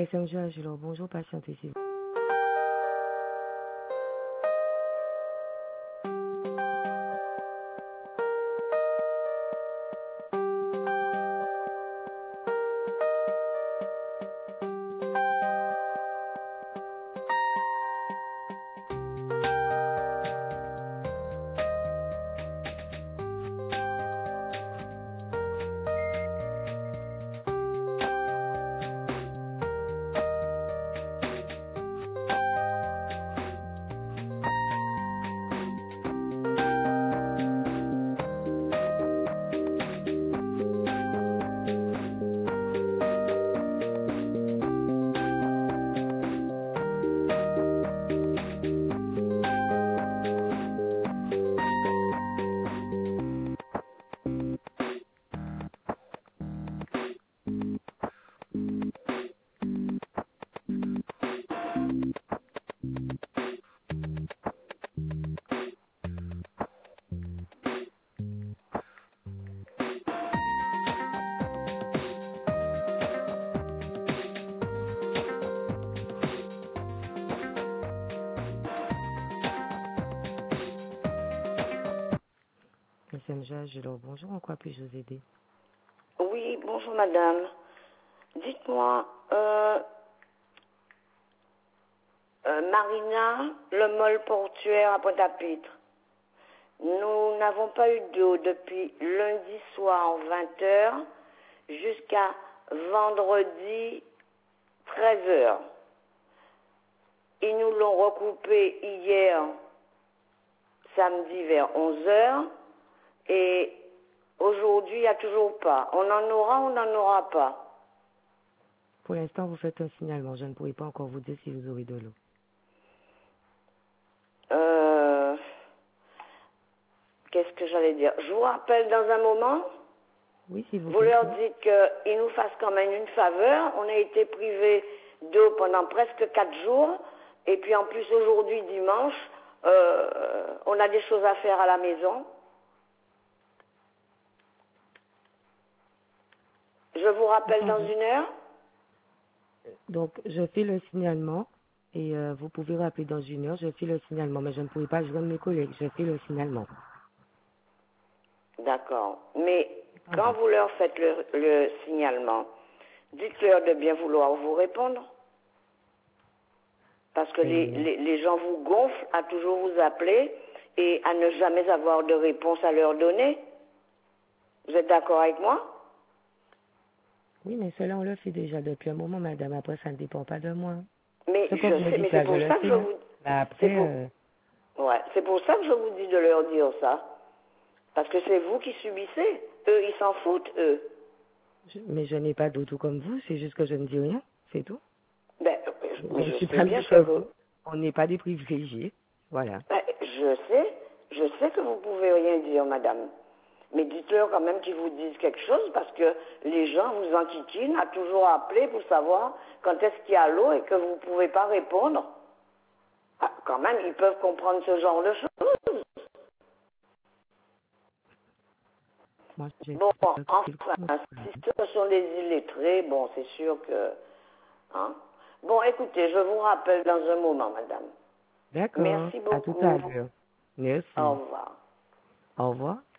SMG Agilor, bonjour, patientez s'il vous plaît. SMG Agilor, bonjour, en quoi puis-je vous aider? Oui, bonjour madame. Dites-moi, Marina, le mall portuaire à Pointe-à-Pitre. Nous n'avons pas eu d'eau depuis lundi soir 20h jusqu'à vendredi 13h. Ils nous l'ont recoupé hier, samedi vers 11h. Et aujourd'hui, il n'y a toujours pas. On en aura ou on n'en aura pas? Pour l'instant, vous faites un signalement. Je ne pourrai pas encore vous dire si vous aurez de l'eau. Qu'est-ce que j'allais dire? Je vous rappelle dans un moment. Oui, s'il vous Vous plaît. leur dites qu'ils nous fassent quand même une faveur. On a été privés d'eau pendant presque 4 jours. Et puis en plus, aujourd'hui, dimanche, on a des choses à faire à la maison. Je vous rappelle dans 1 heure. Donc, je fais le signalement et vous pouvez rappeler dans 1 heure. Je fais le signalement, mais je ne pourrai pas joindre mes collègues. Je fais le signalement. D'accord. Mais quand vous leur faites le signalement, dites-leur de bien vouloir vous répondre. Parce que les gens vous gonflent à toujours vous appeler et à ne jamais avoir de réponse à leur donner. Vous êtes d'accord avec moi? Oui, mais cela, on le fait déjà depuis un moment, madame. Après, ça ne dépend pas de moi. Mais je sais, mais c'est pour ça que je vous... Après, c'est pour ça que je vous dis de leur dire ça. Parce que c'est vous qui subissez. Eux, ils s'en foutent, eux. Mais je n'ai pas d'eau tout comme vous. C'est juste que je ne dis rien. C'est tout. Ben, je je suis sais pas bien mieux que vous... On n'est pas des privilégiés. Voilà. Ben, je sais que vous pouvez rien dire, madame. Mais dites-leur quand même qu'ils vous disent quelque chose parce que les gens vous enquiquinent à toujours appeler pour savoir quand est-ce qu'il y a l'eau et que vous ne pouvez pas répondre. Ah, quand même, ils peuvent comprendre ce genre de choses. Moi, Bon, enfin, si ce sont des illettrés, bon, c'est sûr que... Hein? Bon, écoutez, je vous rappelle dans un moment, madame. D'accord. Merci beaucoup. À tout à l'heure. Merci. Au revoir. Au revoir.